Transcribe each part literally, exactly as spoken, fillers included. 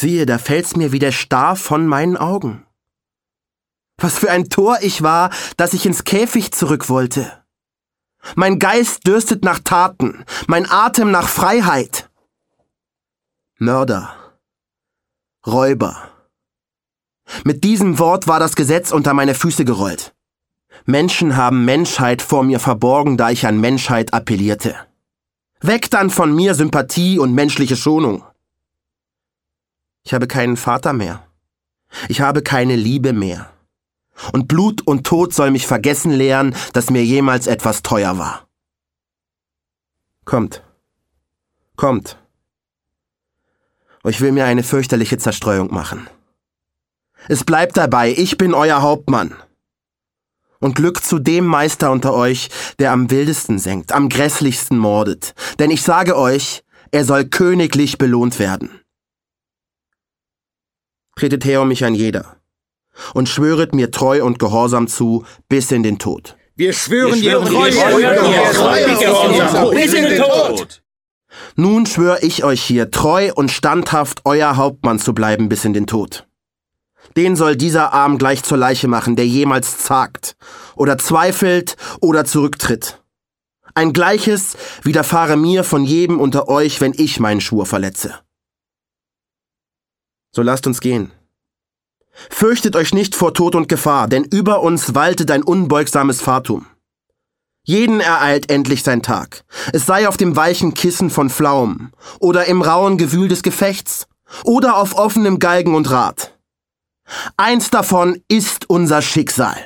Siehe, da fällt's mir wie der Star von meinen Augen. Was für ein Tor ich war, dass ich ins Käfig zurück wollte. Mein Geist dürstet nach Taten, mein Atem nach Freiheit. Mörder, Räuber. Mit diesem Wort war das Gesetz unter meine Füße gerollt. Menschen haben Menschheit vor mir verborgen, da ich an Menschheit appellierte. Weg dann von mir Sympathie und menschliche Schonung. Ich habe keinen Vater mehr. Ich habe keine Liebe mehr. Und Blut und Tod soll mich vergessen lehren, dass mir jemals etwas teuer war. Kommt. Kommt. Ich will mir eine fürchterliche Zerstreuung machen. Es bleibt dabei, ich bin euer Hauptmann. Und Glück zu dem Meister unter euch, der am wildesten senkt, am grässlichsten mordet. Denn ich sage euch, er soll königlich belohnt werden. Tretet her um mich ein jeder und schwöret mir treu und gehorsam zu, bis in den Tod. Wir schwören dir treu und gehorsam bis in den Tod. Nun schwör ich euch hier, treu und standhaft euer Hauptmann zu bleiben bis in den Tod. Den soll dieser Arm gleich zur Leiche machen, der jemals zagt oder zweifelt oder zurücktritt. Ein Gleiches widerfahre mir von jedem unter euch, wenn ich meinen Schwur verletze. So lasst uns gehen. Fürchtet euch nicht vor Tod und Gefahr, denn über uns waltet ein unbeugsames Fatum. Jeden ereilt endlich sein Tag. Es sei auf dem weichen Kissen von Pflaumen oder im rauen Gewühl des Gefechts oder auf offenem Galgen und Rad. Eins davon ist unser Schicksal.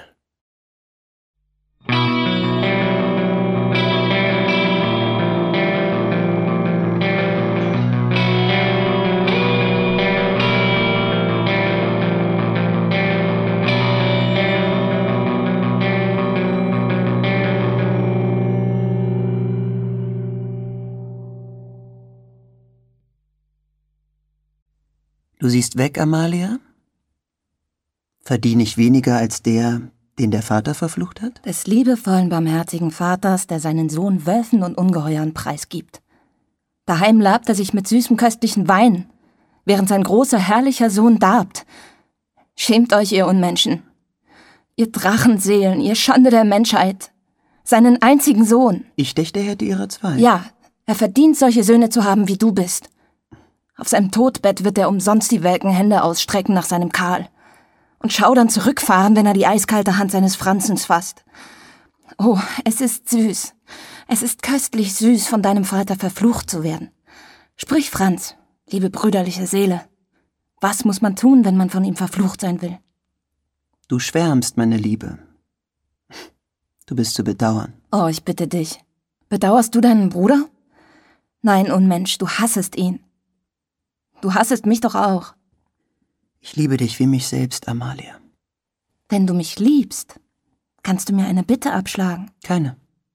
Du siehst weg, Amalia? Verdiene ich weniger als der, den der Vater verflucht hat? Des liebevollen, barmherzigen Vaters, der seinen Sohn Wölfen und Ungeheuern preisgibt. Daheim labt er sich mit süßem, köstlichen Wein, während sein großer, herrlicher Sohn darbt. Schämt euch, ihr Unmenschen! Ihr Drachenseelen, ihr Schande der Menschheit! Seinen einzigen Sohn! Ich dächte, er hätte ihrer zwei. Ja, er verdient, solche Söhne zu haben, wie du bist. Auf seinem Todbett wird er umsonst die welken Hände ausstrecken nach seinem Karl und schaudernd zurückfahren, wenn er die eiskalte Hand seines Franzens fasst. Oh, es ist süß. Es ist köstlich süß, von deinem Vater verflucht zu werden. Sprich, Franz, liebe brüderliche Seele. Was muss man tun, wenn man von ihm verflucht sein will? Du schwärmst, meine Liebe. Du bist zu bedauern. Oh, ich bitte dich. Bedauerst du deinen Bruder? Nein, Unmensch, du hassest ihn. Du hassest mich doch auch. Ich liebe dich wie mich selbst, Amalia. Wenn du mich liebst, kannst du mir eine Bitte abschlagen. Keine.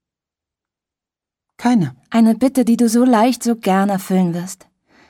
Keine. Eine Bitte, die du so leicht, so gern erfüllen wirst.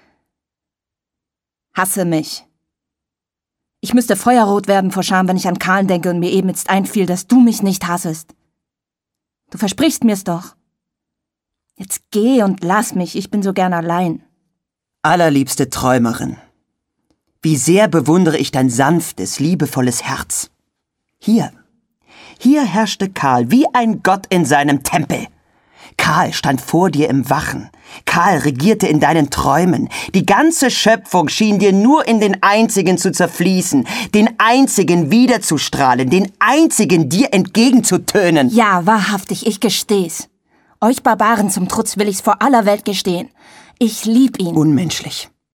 Hasse mich. Ich müsste feuerrot werden vor Scham, wenn ich an Karl denke und mir eben jetzt einfiel, dass du mich nicht hassest. Du versprichst mir's doch. Jetzt geh und lass mich, ich bin so gern allein. Allerliebste Träumerin, wie sehr bewundere ich dein sanftes, liebevolles Herz. Hier, hier herrschte Karl wie ein Gott in seinem Tempel. Karl stand vor dir im Wachen. Karl regierte in deinen Träumen. Die ganze Schöpfung schien dir nur in den einzigen zu zerfließen, den einzigen wiederzustrahlen, den einzigen dir entgegenzutönen. Ja, wahrhaftig, ich gesteh's. Euch Barbaren zum Trutz will ich's vor aller Welt gestehen. Ich lieb ihn. Unmenschlich.